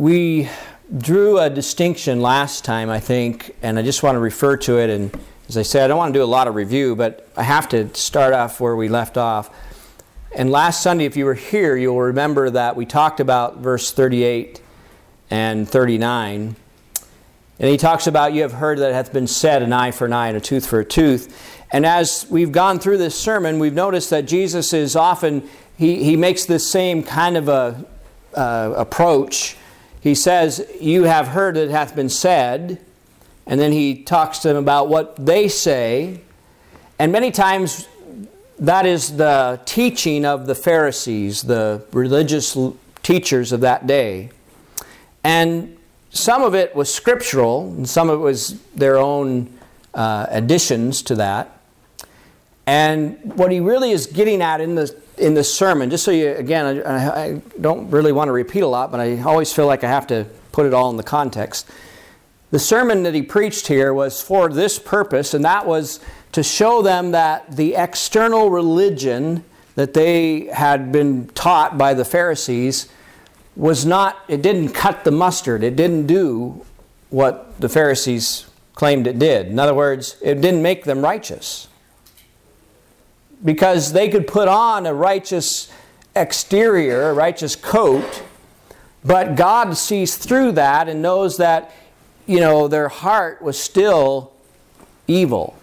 We drew a distinction last time, I think, and I just want to refer to it. And as I said, I don't want to do a lot of review, but I have to start off where we left off. And last Sunday, if you were here, you'll remember that we talked about verse 38 and 39. And he talks about, you have heard that it hath been said, an eye for an eye and a tooth for a tooth. And as we've gone through this sermon, we've noticed that Jesus is often, he makes this same kind of a approach. He says, you have heard that it hath been said. And then he talks to them about what they say. And many times that is the teaching of the Pharisees, the religious teachers of that day. And some of it was scriptural, and some of it was their own additions to that. And what he really is getting at in the sermon, just so you, again, I don't really want to repeat a lot, but I always feel like I have to put it all in the context. The sermon that he preached here was for this purpose, and that was to show them that the external religion that they had been taught by the Pharisees was not, it didn't cut the mustard. It didn't do what the Pharisees claimed it did. In other words, it didn't make them righteous. Because they could put on a righteous exterior, a righteous coat, but God sees through that and knows that, their heart was still evil.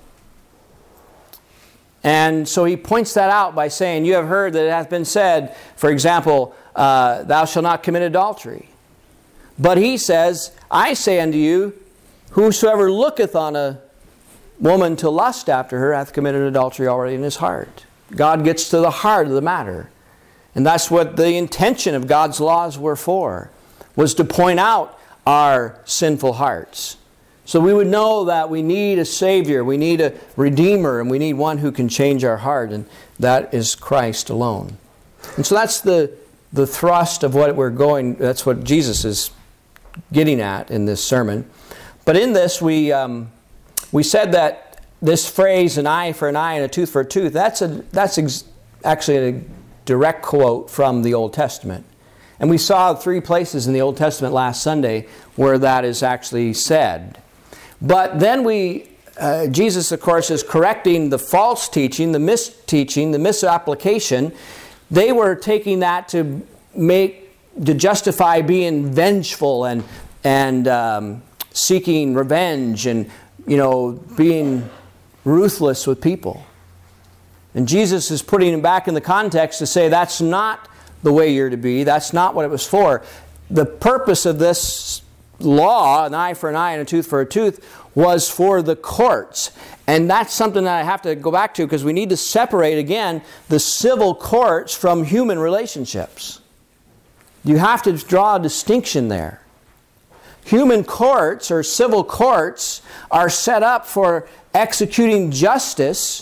And so he points that out by saying, you have heard that it hath been said, for example, thou shalt not commit adultery. But he says, I say unto you, whosoever looketh on a woman to lust after her hath committed adultery already in his heart. God gets to the heart of the matter. And that's what the intention of God's laws were for, was to point out our sinful hearts. So we would know that we need a Savior, we need a Redeemer, and we need one who can change our heart, and that is Christ alone. And so that's the thrust of what that's what Jesus is getting at in this sermon. But in this, we said that this phrase, an eye for an eye and a tooth for a tooth, that's actually a direct quote from the Old Testament. And we saw 3 places in the Old Testament last Sunday where that is actually said. But then Jesus, of course, is correcting the false teaching, the misteaching, the misapplication. They were taking that to justify being vengeful and seeking revenge and, being ruthless with people. And Jesus is putting it back in the context to say that's not the way you're to be. That's not what it was for. The purpose of this law, an eye for an eye and a tooth for a tooth, was for the courts. And that's something that I have to go back to because we need to separate, again, the civil courts from human relationships. You have to draw a distinction there. Human courts or civil courts are set up for executing justice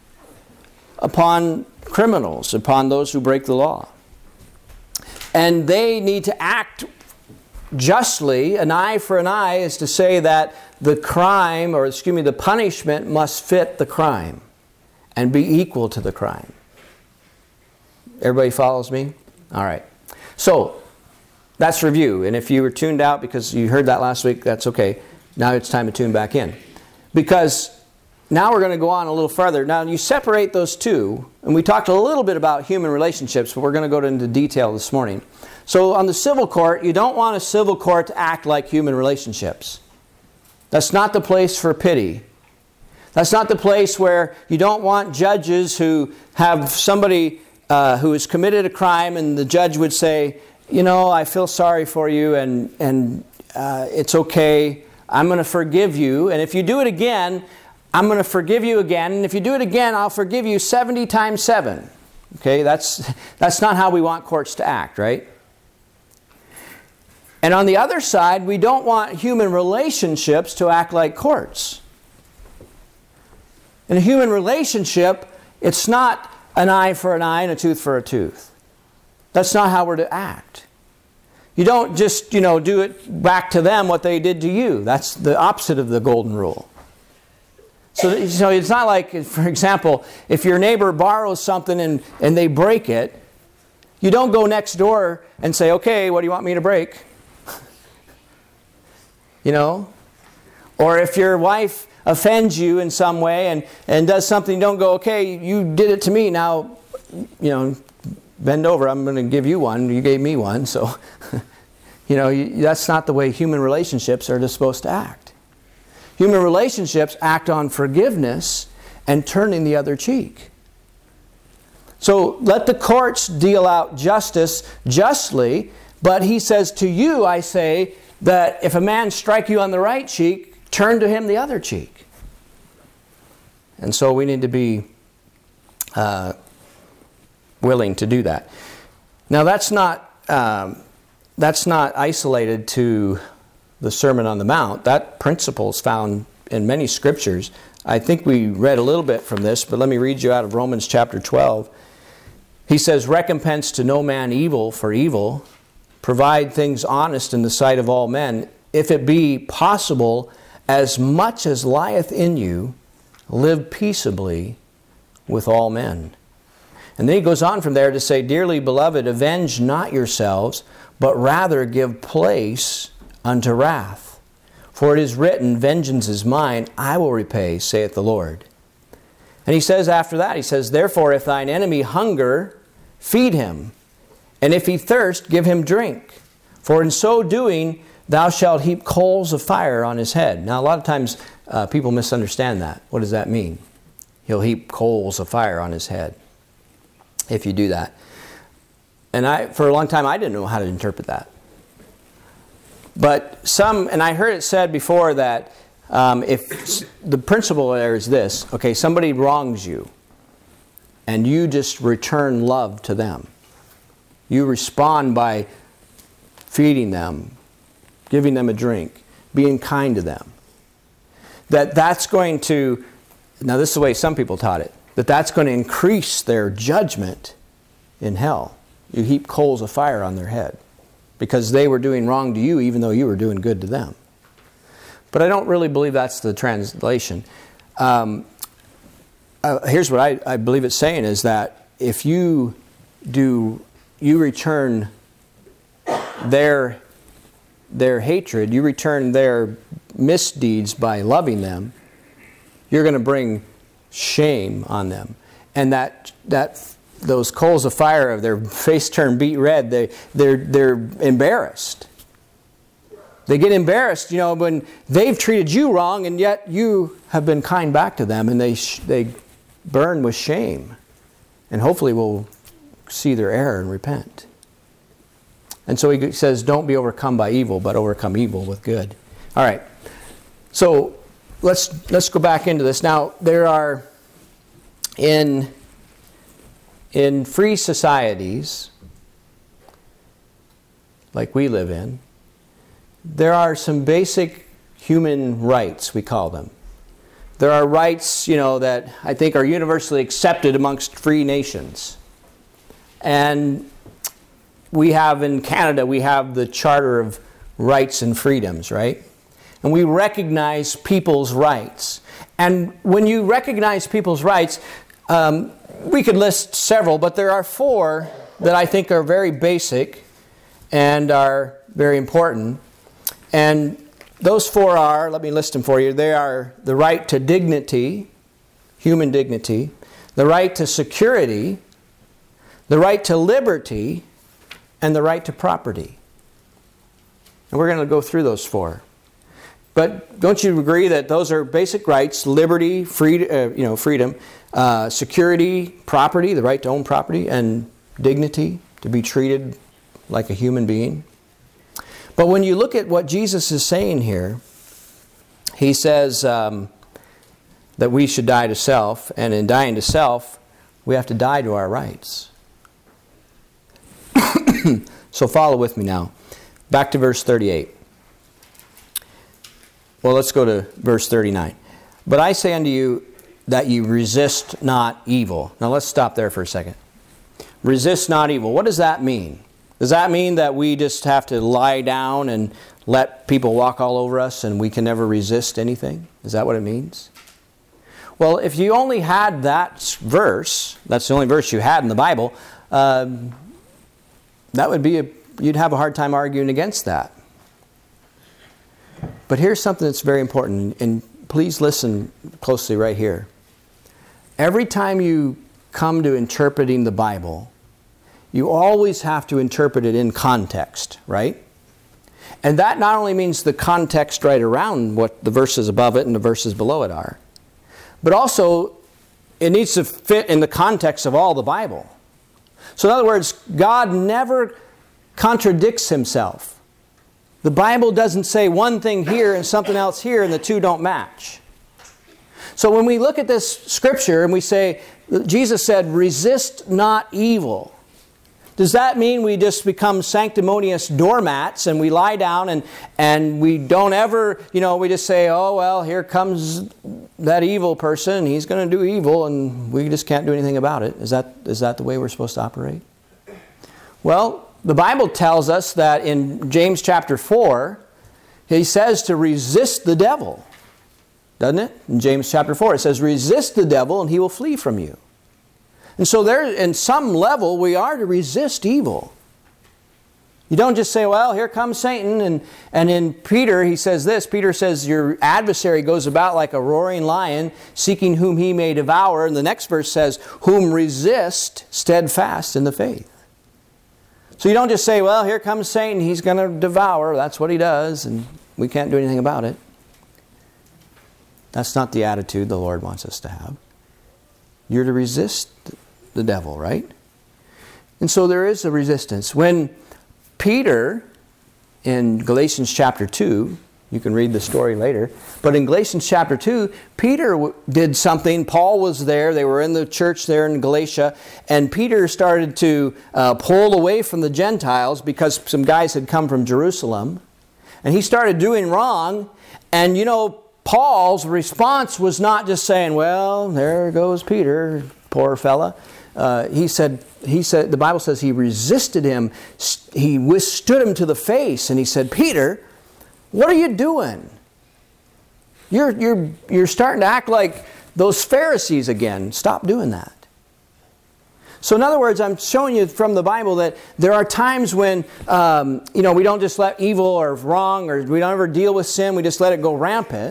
upon criminals, upon those who break the law. And they need to act justly. An eye for an eye is to say that the punishment must fit the crime and be equal to the crime. Everybody follows me? All right. So, that's review. And if you were tuned out because you heard that last week, that's okay. Now it's time to tune back in. Because now we're going to go on a little further. Now you separate those two, and we talked a little bit about human relationships, but we're going to go into detail this morning. So on the civil court, you don't want a civil court to act like human relationships. That's not the place for pity. That's not the place where you don't want judges who have somebody who has committed a crime and the judge would say, I feel sorry for you and it's okay. I'm going to forgive you. And if you do it again, I'm going to forgive you again. And if you do it again, I'll forgive you 70 times 7. Okay, that's not how we want courts to act, right? And on the other side, we don't want human relationships to act like courts. In a human relationship, it's not an eye for an eye and a tooth for a tooth. That's not how we're to act. You don't just, do it back to them what they did to you. That's the opposite of the golden rule. So it's not like, for example, if your neighbor borrows something and they break it, you don't go next door and say, okay, what do you want me to break? you know. Or if your wife offends you in some way and does something, you don't go, okay, you did it to me, now, you know, bend over, I'm going to give you one, you gave me one. So, you know, that's not the way human relationships are supposed to act. Human relationships act on forgiveness and turning the other cheek. So let the courts deal out justice justly, but he says, to you I say that if a man strike you on the right cheek, turn to him the other cheek. And so we need to be willing to do that. Now that's not isolated to the Sermon on the Mount. That principle is found in many scriptures. I think we read a little bit from this, but let me read you out of Romans chapter 12. He says, recompense to no man evil for evil. Provide things honest in the sight of all men. If it be possible, as much as lieth in you, live peaceably with all men. And then he goes on from there to say, dearly beloved, avenge not yourselves, but rather give place unto wrath. For it is written, vengeance is mine, I will repay, saith the Lord. And he says after that, he says, therefore if thine enemy hunger, feed him. And if he thirst, give him drink. For in so doing, thou shalt heap coals of fire on his head. Now a lot of times people misunderstand that. What does that mean? He'll heap coals of fire on his head if you do that. And for a long time I didn't know how to interpret that. But and I heard it said before that if the principle there is this, okay, somebody wrongs you and you just return love to them. You respond by feeding them, giving them a drink, being kind to them. That's going to, now this is the way some people taught it, that's going to increase their judgment in hell. You heap coals of fire on their head because they were doing wrong to you even though you were doing good to them. But I don't really believe that's the translation. Here's what I believe it's saying is that if you return their hatred, you return their misdeeds by loving them, you're going to bring shame on them. And that those coals of fire of their face turn beet red, they're embarrassed. They get embarrassed, you know, when they've treated you wrong and yet you have been kind back to them, and they burn with shame. And hopefully will see their error and repent. And so he says, don't be overcome by evil, but overcome evil with good. All right. So let's go back into this. Now, there are, in free societies, like we live in, there are some basic human rights, we call them. There are rights, you know, that I think are universally accepted amongst free nations. And we have in Canada, we have the Charter of Rights and Freedoms, right? And we recognize people's rights. And when you recognize people's rights, we could list several, but there are 4 that I think are very basic and are very important. And those 4 are, let me list them for you, they are the right to dignity, human dignity, the right to security, the right to liberty, and the right to property. And we're going to go through those 4. But don't you agree that those are basic rights: liberty, freedom, security, property, the right to own property, and dignity, to be treated like a human being? But when you look at what Jesus is saying here, he says that we should die to self, and in dying to self, we have to die to our rights. So follow with me now. Back to verse 38. Well, let's go to verse 39. But I say unto you that ye resist not evil. Now let's stop there for a second. Resist not evil. What does that mean? Does that mean that we just have to lie down and let people walk all over us and we can never resist anything? Is that what it means? Well, if you only had that verse, that's the only verse you had in the Bible, that would be you'd have a hard time arguing against that. But here's something that's very important, and please listen closely right here. Every time you come to interpreting the Bible, you always have to interpret it in context, right? And that not only means the context right around what the verses above it and the verses below it are, but also it needs to fit in the context of all the Bible. So in other words, God never contradicts himself. The Bible doesn't say one thing here and something else here and the two don't match. So when we look at this scripture and we say, Jesus said, resist not evil. Does that mean we just become sanctimonious doormats and we lie down and we don't ever, we just say, oh, well, here comes that evil person. He's going to do evil and we just can't do anything about it. Is that the way we're supposed to operate? Well, the Bible tells us that in James chapter 4, he says to resist the devil. Doesn't it? In James chapter 4, it says, resist the devil and he will flee from you. And so there, in some level, we are to resist evil. You don't just say, well, here comes Satan. And in Peter, he says this. Peter says, your adversary goes about like a roaring lion, seeking whom he may devour. And the next verse says, whom resist steadfast in the faith. So you don't just say, well, here comes Satan. He's going to devour. That's what he does. And we can't do anything about it. That's not the attitude the Lord wants us to have. You're to resist the devil, right? And so there is a resistance. When Peter, in Galatians chapter 2, you can read the story later, but in Galatians chapter 2, Peter did something. Paul was there. They were in the church there in Galatia, and Peter started to pull away from the Gentiles because some guys had come from Jerusalem, and he started doing wrong. And Paul's response was not just saying, well, there goes Peter, poor fella. He said, the Bible says he resisted him. He withstood him to the face. And he said, Peter, what are you doing? You're starting to act like those Pharisees again. Stop doing that. So in other words, I'm showing you from the Bible that there are times when, we don't just let evil or wrong, or we don't ever deal with sin. We just let it go rampant.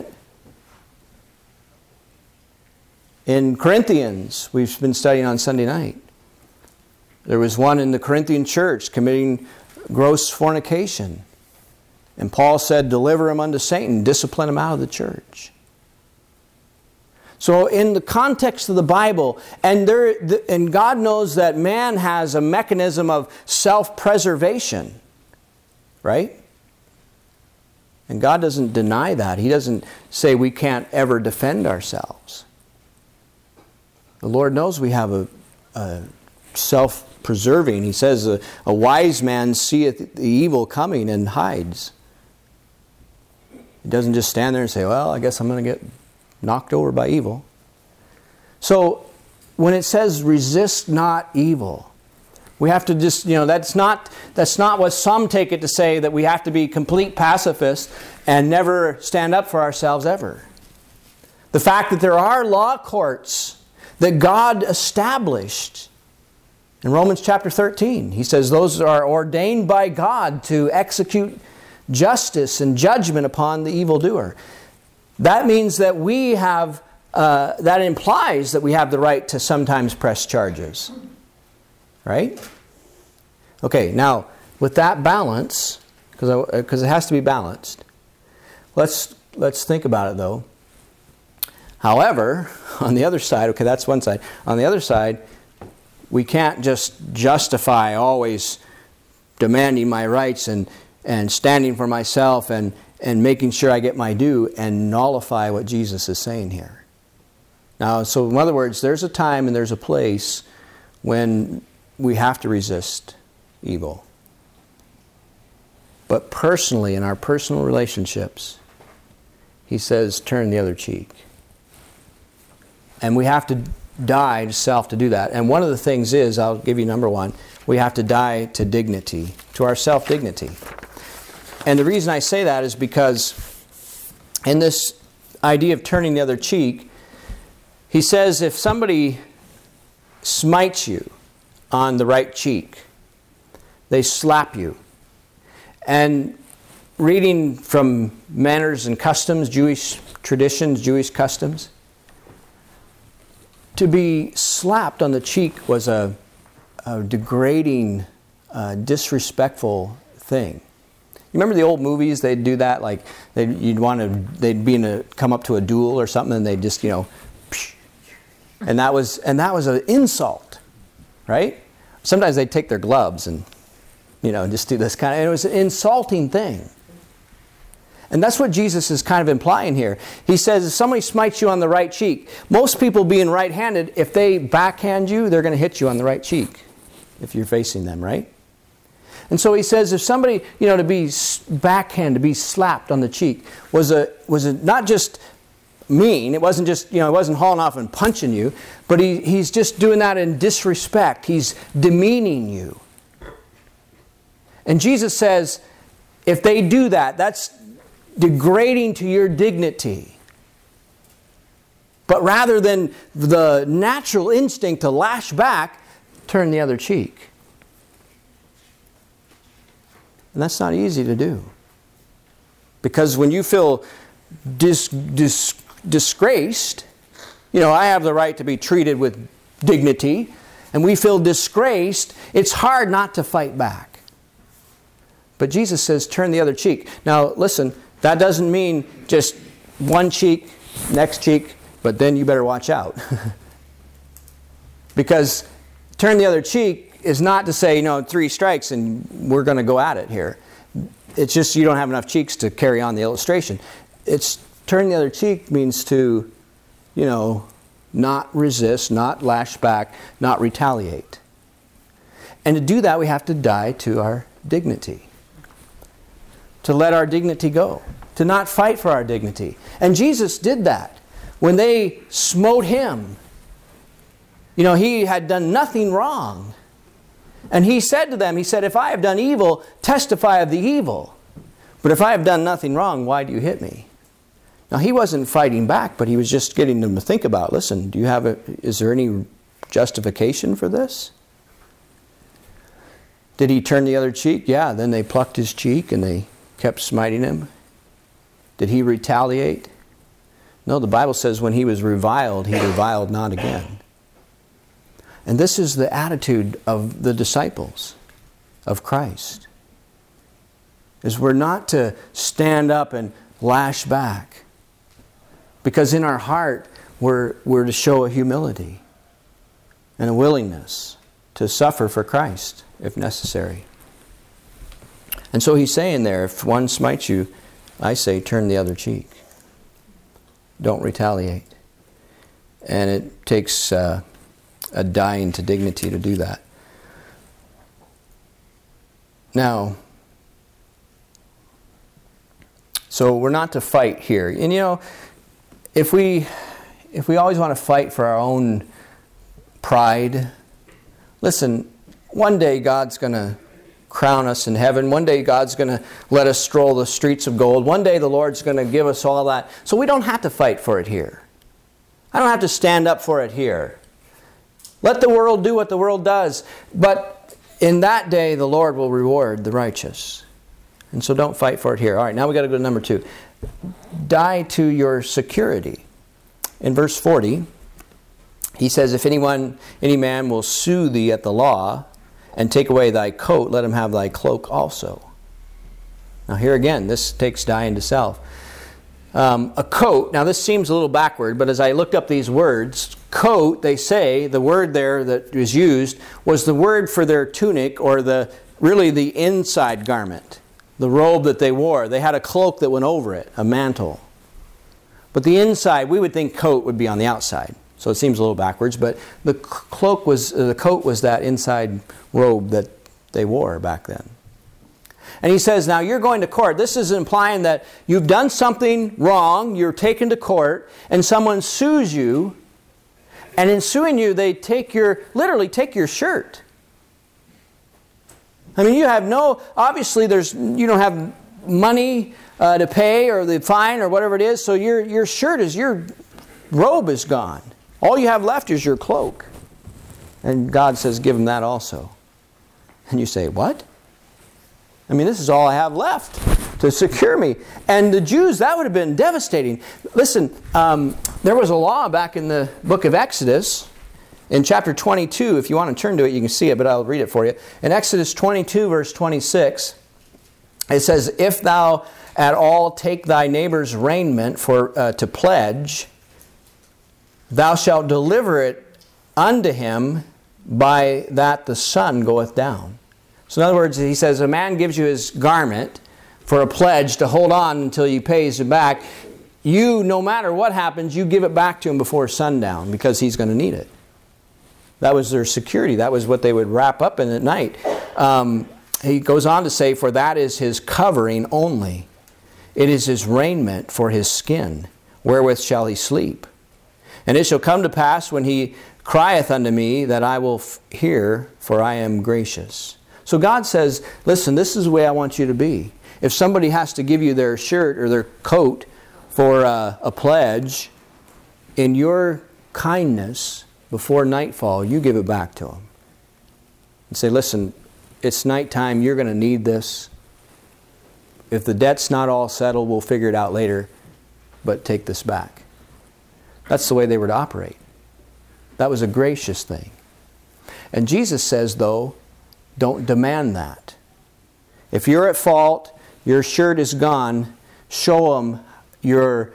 In Corinthians, we've been studying on Sunday night. There was one in the Corinthian church committing gross fornication. And Paul said, deliver him unto Satan, discipline him out of the church. So in the context of the Bible, and God knows that man has a mechanism of self-preservation, right? And God doesn't deny that. He doesn't say we can't ever defend ourselves. The Lord knows we have a self-preserving. He says a wise man seeth the evil coming and hides. He doesn't just stand there and say, well, I guess I'm going to get knocked over by evil. So when it says resist not evil, we have to just, that's not what some take it to say, that we have to be complete pacifists and never stand up for ourselves ever. The fact that there are law courts that God established. In Romans chapter 13, he says those are ordained by God to execute justice and judgment upon the evildoer. That means that we have, that implies that we have the right to sometimes press charges. Right? Okay, now, with that balance, because it has to be balanced, let's think about it though. However, on the other side, okay, that's one side. On the other side, we can't just justify always demanding my rights and standing for myself and making sure I get my due and nullify what Jesus is saying here. Now, so in other words, there's a time and there's a place when we have to resist evil. But personally, in our personal relationships, he says, turn the other cheek. And we have to die to self to do that. And one of the things is, I'll give you number one, we have to die to dignity, to our self-dignity. And the reason I say that is because in this idea of turning the other cheek, he says if somebody smites you on the right cheek, they slap you. And reading from manners and customs, Jewish traditions, Jewish customs, to be slapped on the cheek was a degrading, disrespectful thing. You remember the old movies? They'd do that, like they'd come up to a duel or something, and they'd just, and that was an insult, right? Sometimes they'd take their gloves and, just do this kind of, and it was an insulting thing. And that's what Jesus is kind of implying here. He says, if somebody smites you on the right cheek, most people being right-handed, if they backhand you, they're going to hit you on the right cheek if you're facing them, right? And so he says, if somebody, to be backhand, to be slapped on the cheek, was not just mean. It wasn't just, it wasn't hauling off and punching you, but he's just doing that in disrespect. He's demeaning you. And Jesus says, if they do that, that's degrading to your dignity. But rather than the natural instinct to lash back, turn the other cheek. And that's not easy to do. Because when you feel disgraced, I have the right to be treated with dignity, and we feel disgraced, it's hard not to fight back. But Jesus says, turn the other cheek. Now, listen, that doesn't mean just one cheek, next cheek, but then you better watch out. Because turn the other cheek is not to say, 3 strikes and we're going to go at it here. It's just you don't have enough cheeks to carry on the illustration. It's turn the other cheek means to, not resist, not lash back, not retaliate. And to do that, we have to die to our dignity. To let our dignity go. To not fight for our dignity. And Jesus did that. When they smote him, he had done nothing wrong. And he said to them, if I have done evil, testify of the evil. But if I have done nothing wrong, why do you hit me? Now, he wasn't fighting back, but he was just getting them to think about, listen, is there any justification for this? Did he turn the other cheek? Yeah, then they plucked his cheek and they kept smiting him. Did he retaliate? No, the Bible says when he was reviled, he reviled not again. And this is the attitude of the disciples of Christ. Is we're not to stand up and lash back. Because in our heart, we're to show a humility and a willingness to suffer for Christ if necessary. And so he's saying there, if one smites you, I say turn the other cheek. Don't retaliate. And it takes a dying to dignity to do that. Now, so we're not to fight here. And if we always want to fight for our own pride, listen, one day God's going to crown us in heaven. One day God's going to let us stroll the streets of gold. One day the Lord's going to give us all that. So we don't have to fight for it here. I don't have to stand up for it here. Let the world do what the world does. But in that day, the Lord will reward the righteous. And so don't fight for it here. All right, now we got to go to number 2. Die to your security. In verse 40, he says, if any man will sue thee at the law and take away thy coat, let him have thy cloak also. Now here again, this takes dying to self. A coat, now this seems a little backward, but as I looked up these words, coat, they say, the word there that was used was the word for their tunic, or really the inside garment, the robe that they wore. They had a cloak that went over it, a mantle. But the inside, we would think coat would be on the outside. So it seems a little backwards, but the coat was that inside robe that they wore back then. And he says, now you're going to court. This is implying that you've done something wrong, you're taken to court, and someone sues you, and in suing you, they literally take your shirt. I mean, obviously you don't have money to pay, or the fine, or whatever it is, so your robe is gone. All you have left is your cloak. And God says, give him that also. And you say, what? I mean, this is all I have left. to secure me. And the Jews, that would have been devastating. Listen, there was a law back in the book of Exodus, in chapter 22. If you want to turn to it, you can see it, but I'll read it for you. In Exodus 22, verse 26, it says, "If thou at all take thy neighbor's raiment to pledge, thou shalt deliver it unto him by that the sun goeth down." So in other words, he says, a man gives you his garment for a pledge to hold on until he pays it back. You, no matter what happens, you give it back to him before sundown because he's going to need it. That was their security. That was what they would wrap up in at night. He goes on to say, "For that is his covering only. It is his raiment for his skin. Wherewith shall he sleep? And it shall come to pass when he crieth unto me that I will hear, for I am gracious." So God says, listen, this is the way I want you to be. If somebody has to give you their shirt or their coat for a pledge, in your kindness, before nightfall, you give it back to them. And say, listen, it's nighttime, you're going to need this. If the debt's not all settled, we'll figure it out later, but take this back. That's the way they were to operate. That was a gracious thing. And Jesus says, though, don't demand that. If you're at fault, your shirt is gone, show them you're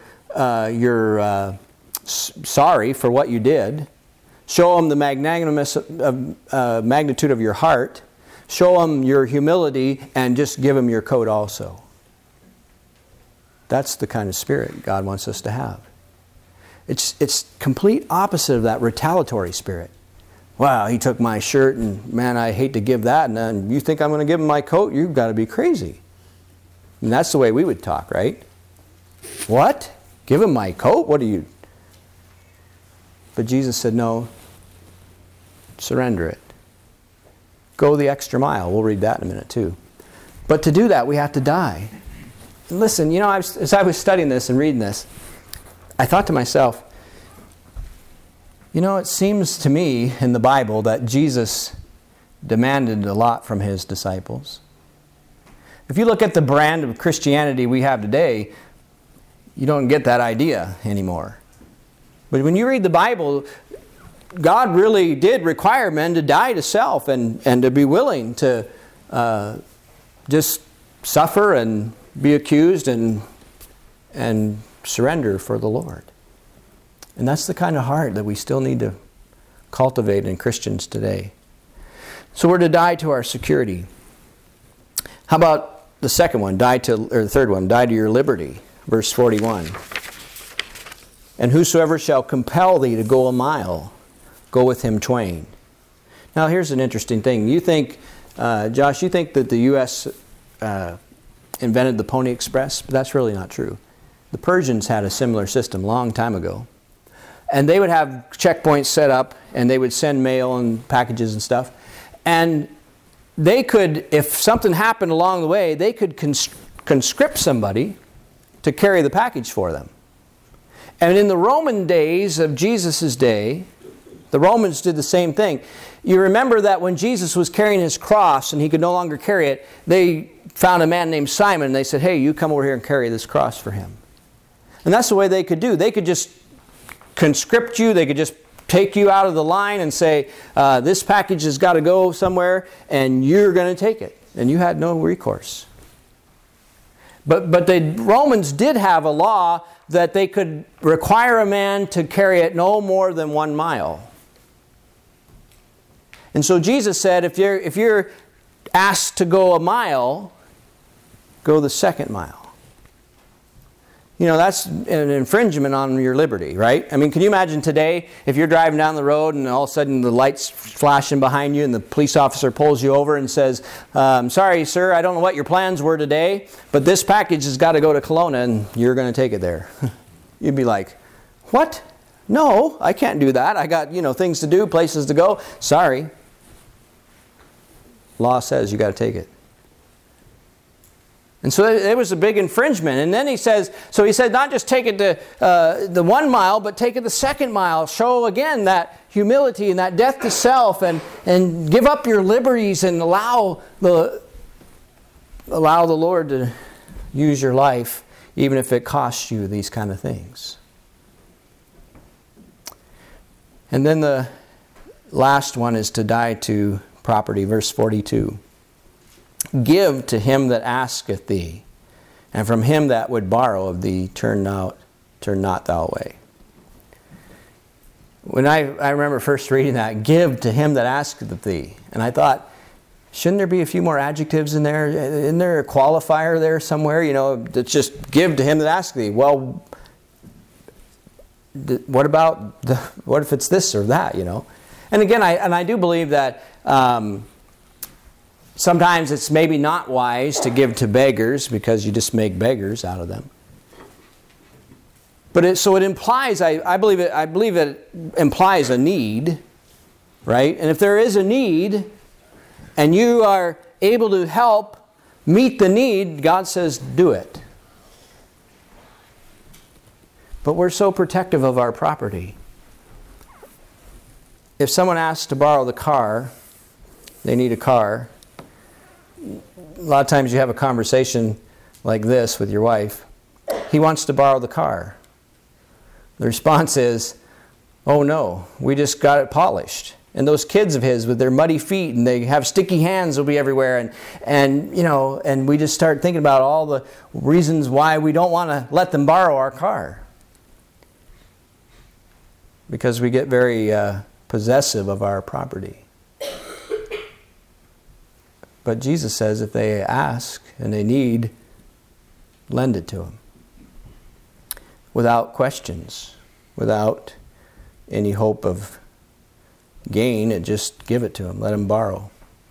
sorry for what you did. Show them the magnitude of your heart. Show them your humility, and just give them your coat also. That's the kind of spirit God wants us to have. It's complete opposite of that retaliatory spirit. Wow, he took my shirt, and man, I hate to give that, and then you think I'm going to give him my coat? You've got to be crazy. And that's the way we would talk, right? What? Give him my coat? What are you? But Jesus said, no, surrender it. Go the extra mile. We'll read that in a minute too. But to do that, we have to die. And listen, you know, as I was studying this and reading this, I thought to myself, you know, it seems to me in the Bible that Jesus demanded a lot from his disciples. If you look at the brand of Christianity we have today, you don't get that idea anymore. But when you read the Bible, God really did require men to die to self and to be willing to just suffer and be accused and surrender for the Lord. And that's the kind of heart that we still need to cultivate in Christians today. So we're to die to our security. How about the second one? The third one, die to your liberty. Verse 41. "And whosoever shall compel thee to go a mile, go with him twain." Now here's an interesting thing. You think, Josh, you think that the U.S. invented the Pony Express? But that's really not true. The Persians had a similar system a long time ago. And they would have checkpoints set up, and they would send mail and packages and stuff. And they could, if something happened along the way, they could conscript somebody to carry the package for them. And in the Roman days of Jesus' day, the Romans did the same thing. You remember that when Jesus was carrying his cross and he could no longer carry it, they found a man named Simon, and they said, "Hey, you come over here and carry this cross for him." And that's the way they could do. They could just conscript you. They could just take you out of the line and say, this package has got to go somewhere, and you're going to take it. And you had no recourse. But the Romans did have a law that they could require a man to carry it no more than 1 mile. And so Jesus said, if you're asked to go a mile, go the second mile. You know, that's an infringement on your liberty, right? I mean, can you imagine today if you're driving down the road and all of a sudden the light's flashing behind you and the police officer pulls you over and says, "Sorry, sir, I don't know what your plans were today, but this package has got to go to Kelowna and you're going to take it there." You'd be like, "What? No, I can't do that. I got, things to do, places to go. Sorry." Law says you got to take it. And so it was a big infringement. And then he said, not just take it to the 1 mile, but take it the second mile. Show again that humility and that death to self, and give up your liberties and allow the Lord to use your life even if it costs you these kind of things. And then the last one is to die to property, verse 42. Give to him that asketh thee, and from him that would borrow of thee turn not thou away. When I remember first reading that, give to him that asketh thee, and I thought, shouldn't there be a few more adjectives in there? Isn't there a qualifier there somewhere? That's just give to him that asketh thee. Well, what if it's this or that? And again, I do believe that sometimes it's maybe not wise to give to beggars because you just make beggars out of them. But it implies, I believe it implies a need, right? And if there is a need, and you are able to help meet the need, God says, do it. But we're so protective of our property. If someone asks to borrow the car, they need a car. A lot of times you have a conversation like this with your wife. He wants to borrow the car. The response is, oh no, we just got it polished. And those kids of his with their muddy feet and they have sticky hands will be everywhere. And we just start thinking about all the reasons why we don't want to let them borrow our car. Because we get very possessive of our property. But Jesus says if they ask and they need, lend it to them. Without questions. Without any hope of gain, and just give it to them. Let them borrow.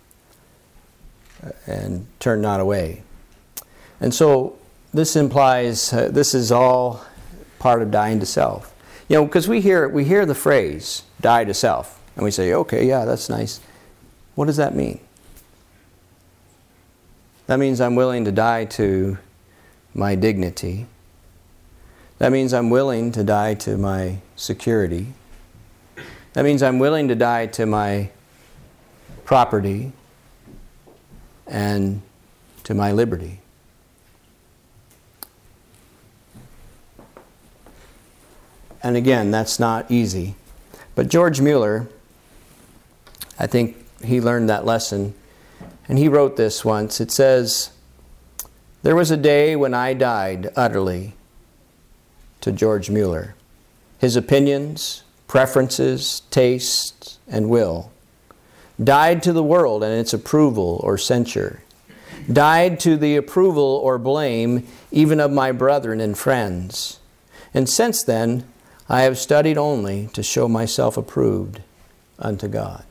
And turn not away. And so this implies, this is all part of dying to self. Because we hear the phrase, die to self. And we say, okay, yeah, that's nice. What does that mean? That means I'm willing to die to my dignity. That means I'm willing to die to my security. That means I'm willing to die to my property and to my liberty. And again, that's not easy. But George Mueller, I think he learned that lesson. And he wrote this once. It says, "There was a day when I died utterly to George Mueller. His opinions, preferences, tastes, and will. Died to the world and its approval or censure. Died to the approval or blame even of my brethren and friends. And since then, I have studied only to show myself approved unto God."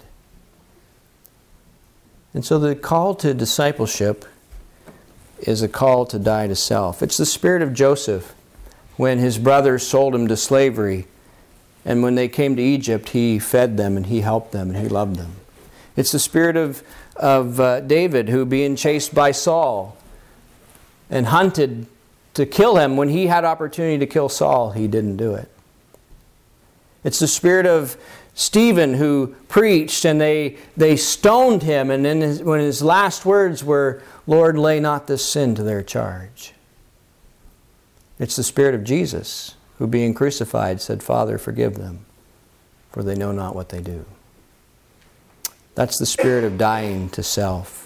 And so the call to discipleship is a call to die to self. It's the spirit of Joseph when his brothers sold him to slavery. And when they came to Egypt, he fed them and he helped them and he loved them. It's the spirit of David, who being chased by Saul and hunted to kill him, when he had opportunity to kill Saul, he didn't do it. It's the spirit of Stephen, who preached and they stoned him, and then when his last words were, "Lord, lay not this sin to their charge." It's the spirit of Jesus, who being crucified said, "Father, forgive them, for they know not what they do." That's the spirit of dying to self.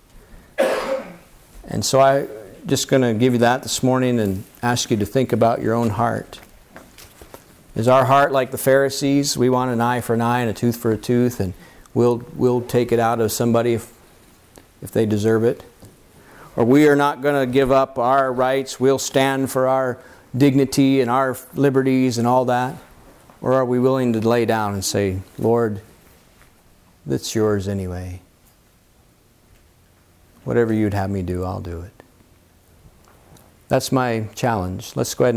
And so I'm just going to give you that this morning and ask you to think about your own heart. Is our heart like the Pharisees? We want an eye for an eye and a tooth for a tooth, and we'll take it out of somebody if they deserve it. Or we are not going to give up our rights. We'll stand for our dignity and our liberties and all that. Or are we willing to lay down and say, "Lord, that's yours anyway. Whatever you'd have me do, I'll do it." That's my challenge. Let's go ahead and